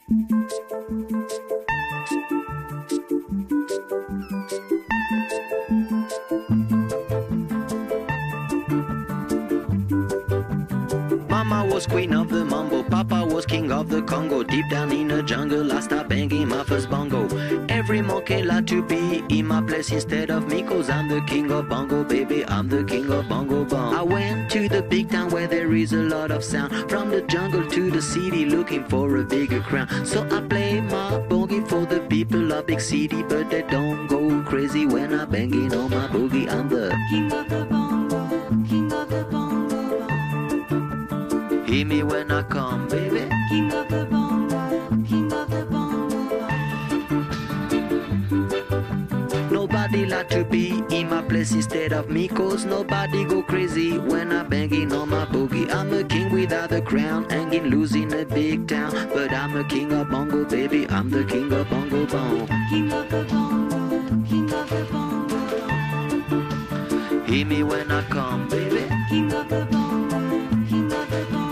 Mama was queen of the mambo, Papa was king of the Congo. Deep down in the jungle, I started banging my first bongo. Every monkey like to be in my place instead of me, 'cause I'm the king of bongo, baby, I'm the king of bongo bong. I went to the big town where there is a lot of sound, from the jungle to the city looking for a bigger crown. So I play my boogie for the people of big city, but they don't go crazy when I'm banging on my boogie. I'm the king of the bongo, king of the bongo bong. Hear me when I come, baby. King of the bongo, king of the bongo bong. Nobody like to be in my place instead of me, 'cause nobody go crazy when I'm banging on my boogie. I'm a king without a crown, hanging loose in a big town, but I'm a king of bongo, baby, I'm the king of bongo bong. King of the bongo, king of the bongo bong. Hear me when I come, baby. King of the bongo, king of the bongo bong.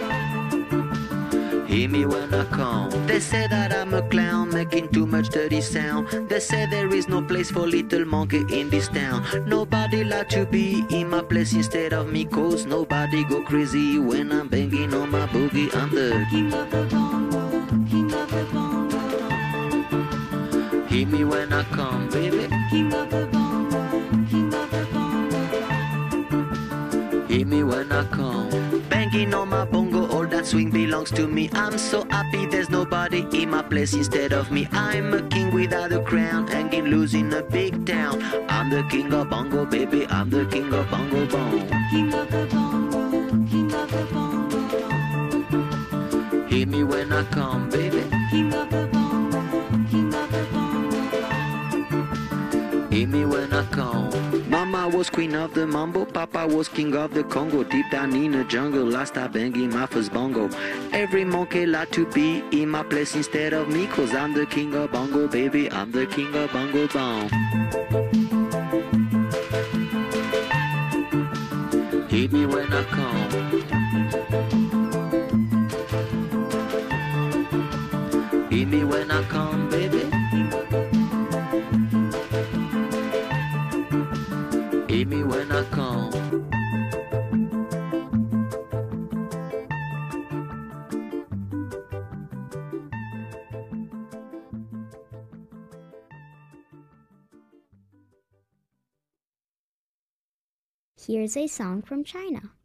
Hear me when I come. They say that I'm a clown, making too much dirty sound. They say there is no place for little monkey in this town. Nobody like to be in my place instead of me, 'cause nobody go crazy when I'm banging on my boogie. I'm the king of the bongo, king of the bongo bong. Hear me when I come, baby. King of the bongo, king of the bongo bong. Hear me when I come. Banging on my bongo, all that swing belongs to me. I'm so happy there's nobody in my place instead of me. I'm a king without a crown, hanging loose in a big town. I'm the king of bongo, baby, I'm the king of bongo bong. King of the bongo, king of the bongo bong. Hear me when I come, baby. King of the bongo, king of the bongo bong. Hear me when I come. Mama was queen of the mambo, Papa was king of the Congo. Deep down in the jungle, I started banging my first bongo. Every monkey like to be in my place instead of me, 'cause I'm the king of bongo, baby, I'm the king of bongo bong. Hear me when I come. Hear me when I come, baby. Hear me when I come. Here's a song from China.